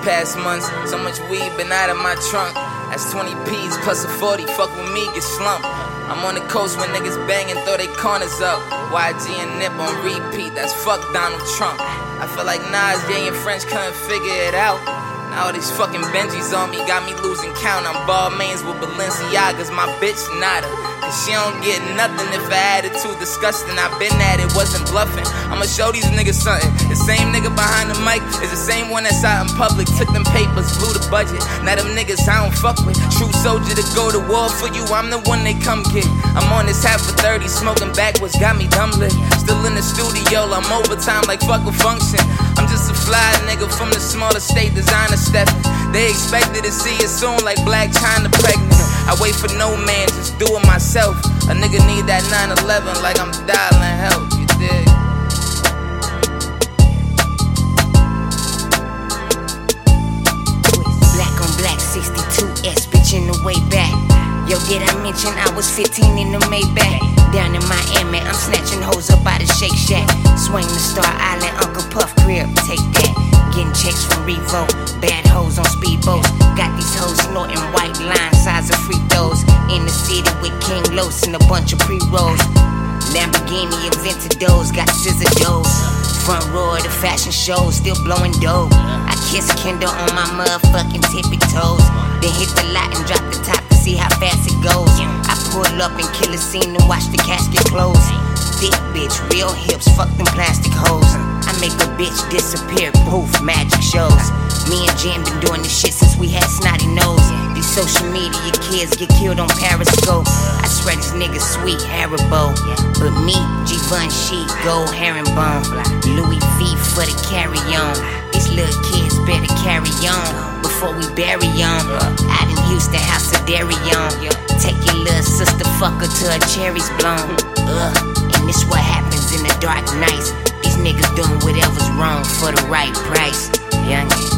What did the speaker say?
past months. So much weed been out of my trunk. That's 20 P's plus a 40, fuck with me, get slumped. I'm on the coast when niggas bang and throw they corners up. YG and Nip on repeat, that's fuck Donald Trump. I feel like Nas, Jay and French couldn't figure it out. Now all these fucking Benjis on me got me losing count. I'm Balmains with Balenciagas, my bitch nada. Cause she don't get nothing if her attitude disgusting. I been at it, wasn't bluffing. I'ma show these niggas something. The same nigga behind the mic is the same one that's out in public. Took them papers, blew the budget. Now them niggas I don't fuck with. True soldier to go to war for you, I'm the one they come get. I'm on this half for 30, smoking backwards, got me dumb lit. Still in the studio, I'm overtime like fuck a function. I'm just a fly nigga from the smaller state, designer stepping. They expected to see it soon like Black China pregnant. I wait for no man, just do it myself. A nigga need that 911 like I'm dialing help, you dig? Black on black, 62S, bitch in the way back. Yo, did I mention I was 15 in the Maybach? Down in Miami, I'm snatching hoes up out of Shake Shack. Swing to Star Island, Uncle Puff crib, take that. Getting checks from Revo, bad hoes on speedboats. Got these hoes snorting white line size of free throws. In the city with King Los and a bunch of pre-rolls. Lamborghini Aventadors, got scissor doors. Front row of the fashion show, still blowing dope. I kiss Kendall on my motherfucking tippy toes. Then hit the lot and drop the top to see how fast it goes. I pull up and kill a scene and watch the casket close. Thick bitch, real hips, fuck them plastic hoes. I make a bitch disappear, poof, magic shows. Me and Jen been doing this shit since we had snotty nose. These social media kids get killed on Periscope. I swear these niggas sweet Haribo. But me, Givenchy, gold herringbone. Louis V for the carry on. These little kids better carry on before we bury on. Out in Houston, house of Darion. Take your little sister fucker till her cherries blown. And this what happens in the dark nights. These niggas doing whatever's wrong for the right price. Youngin'.